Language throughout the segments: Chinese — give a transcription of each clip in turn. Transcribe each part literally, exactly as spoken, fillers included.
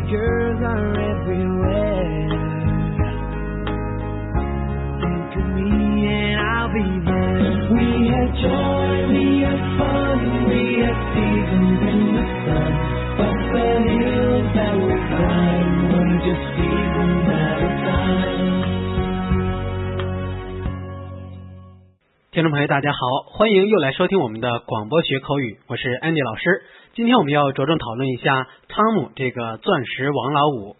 girls are everywhere. Think of me and I'll be there. We had joy, we had fun, we had seasons in the sun. But the hills that we climbed were just seasons at a time. 听众朋友大家好，欢迎又来收听我们的广播学口语，我是 Andy 老师。今天我们要着重讨论一下汤姆这个钻石王老五。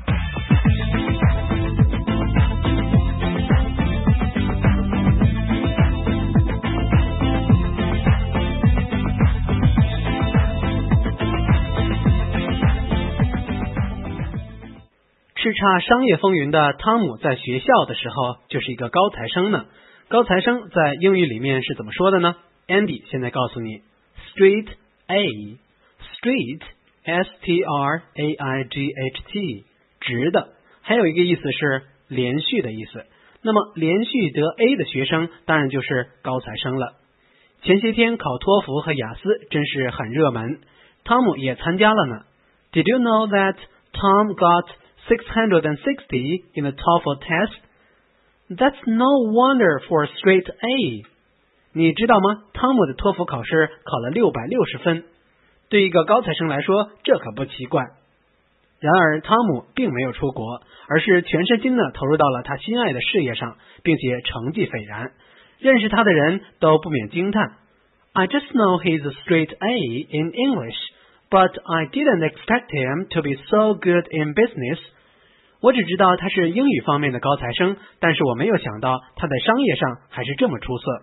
叱咤商业风云的汤姆在学校的时候就是一个高材生呢。高材生在英语里面是怎么说的呢？ Andy 现在告诉你 Straight A Straight S T R A I G H T 直的，还有一个意思是连续的意思。那么连续得 A 的学生当然就是高材生了。前些天考托福和雅思真是很热门，汤姆也参加了呢。 Did you know that Tom got six hundred sixty in the TOEFL test?That's no wonder for a straight A. 你知道吗？汤姆的托福考试考了六百六十分，对一个高材生来说，这可不奇怪。然而，汤姆并没有出国，而是全身心的投入到了他心爱的事业上，并且成绩斐然。认识他的人都不免惊叹 I just know he's a straight A in English, but I didn't expect him to be so good in business.我只知道他是英语方面的高材生，但是我没有想到他在商业上还是这么出色。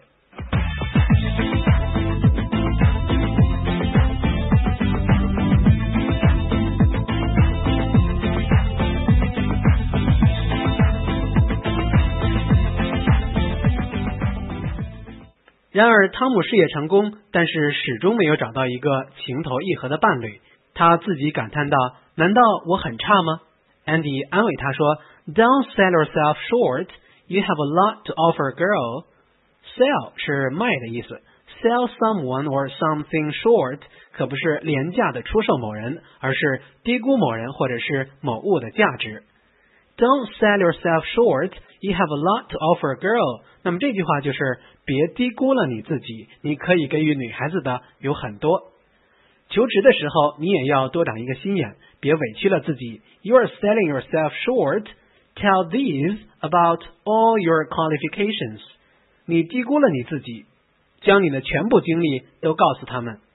然而，汤姆事业成功，但是始终没有找到一个情投意合的伴侣。他自己感叹道：“难道我很差吗？”Andy 安慰他说 Don't sell yourself short, you have a lot to offer a girl. Sell 是卖的意思， Sell someone or something short 可不是廉价的出售某人，而是低估某人或者是某物的价值。 Don't sell yourself short, you have a lot to offer a girl. 那么这句话就是别低估了你自己，你可以给予女孩子的有很多。求职的时候你也要多长一个心眼，别委屈了自己。 You are selling yourself short. Tell these about all your qualifications. 你低估了你自己，将你的全部经历都告诉他们。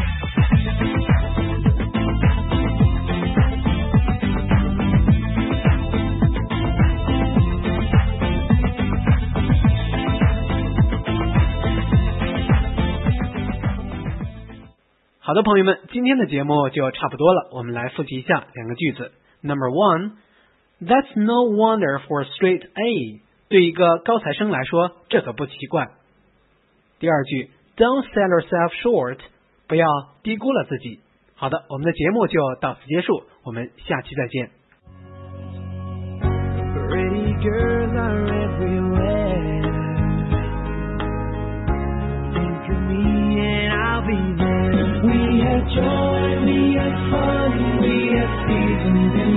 好的，朋友们，今天的节目就差不多了，我们来复习一下两个句子。Number one, That's no wonder for a straight A. 对一个高材生来说，这可不奇怪。第二句 Don't sell yourself short. 不要低估了自己。好的，我们的节目就到此结束，我们下期再见。 Pretty girls are everywhere. Think of me and I'll be there. We had joy, we had fun, we had seasons in